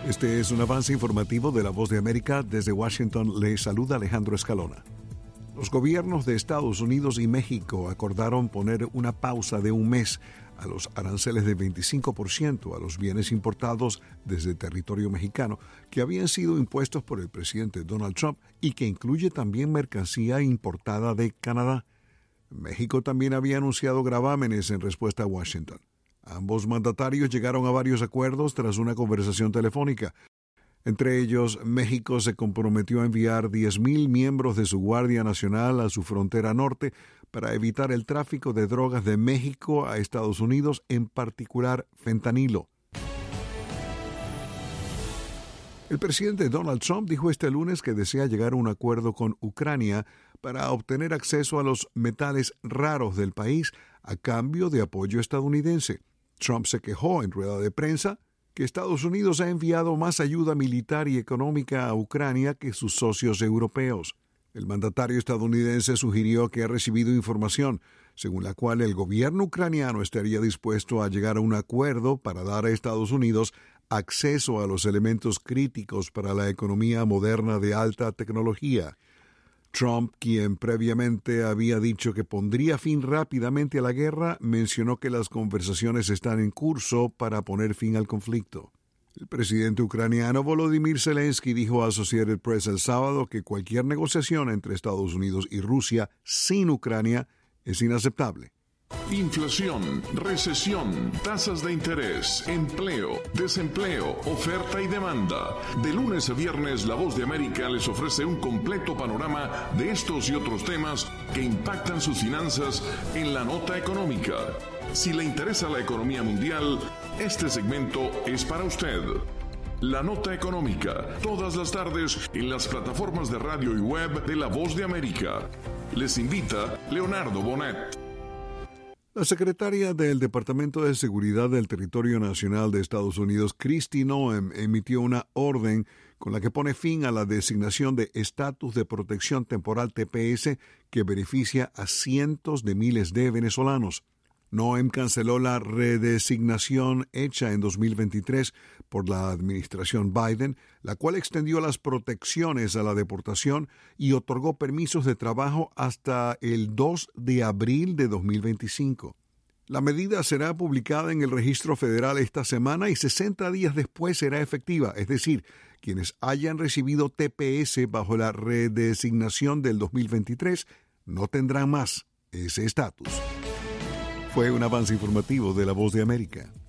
Este es un avance informativo de La Voz de América. Desde Washington le saluda Alejandro Escalona. Los gobiernos de Estados Unidos y México acordaron poner una pausa de un mes a los aranceles de 25% a los bienes importados desde territorio mexicano que habían sido impuestos por el presidente Donald Trump y que incluye también mercancía importada de Canadá. México también había anunciado gravámenes en respuesta a Washington. Ambos mandatarios llegaron a varios acuerdos tras una conversación telefónica. Entre ellos, México se comprometió a enviar 10,000 miembros de su Guardia Nacional a su frontera norte para evitar el tráfico de drogas de México a Estados Unidos, en particular fentanilo. El presidente Donald Trump dijo este lunes que desea llegar a un acuerdo con Ucrania para obtener acceso a los metales raros del país a cambio de apoyo estadounidense. Trump se quejó en rueda de prensa que Estados Unidos ha enviado más ayuda militar y económica a Ucrania que sus socios europeos. El mandatario estadounidense sugirió que ha recibido información según la cual el gobierno ucraniano estaría dispuesto a llegar a un acuerdo para dar a Estados Unidos acceso a los elementos críticos para la economía moderna de alta tecnología. Trump, quien previamente había dicho que pondría fin rápidamente a la guerra, mencionó que las conversaciones están en curso para poner fin al conflicto. El presidente ucraniano Volodymyr Zelensky dijo a Associated Press el sábado que cualquier negociación entre Estados Unidos y Rusia sin Ucrania es inaceptable. Inflación, recesión, tasas de interés, empleo, desempleo, oferta y demanda. De lunes a viernes, La Voz de América les ofrece un completo panorama de estos y otros temas que impactan sus finanzas en la nota económica. Si le interesa la economía mundial, este segmento es para usted. La Nota Económica, todas las tardes en las plataformas de radio y web de La Voz de América. Les invita Leonardo Bonet. La secretaria del Departamento de Seguridad del Territorio Nacional de Estados Unidos, Kristi Noem, emitió una orden con la que pone fin a la designación de Estatus de Protección Temporal TPS que beneficia a cientos de miles de venezolanos. Noem canceló la redesignación hecha en 2023 por la administración Biden, la cual extendió las protecciones a la deportación y otorgó permisos de trabajo hasta el 2 de abril de 2025. La medida será publicada en el Registro Federal esta semana y 60 días después será efectiva, es decir, quienes hayan recibido TPS bajo la redesignación del 2023 no tendrán más ese estatus. Fue un avance informativo de La Voz de América.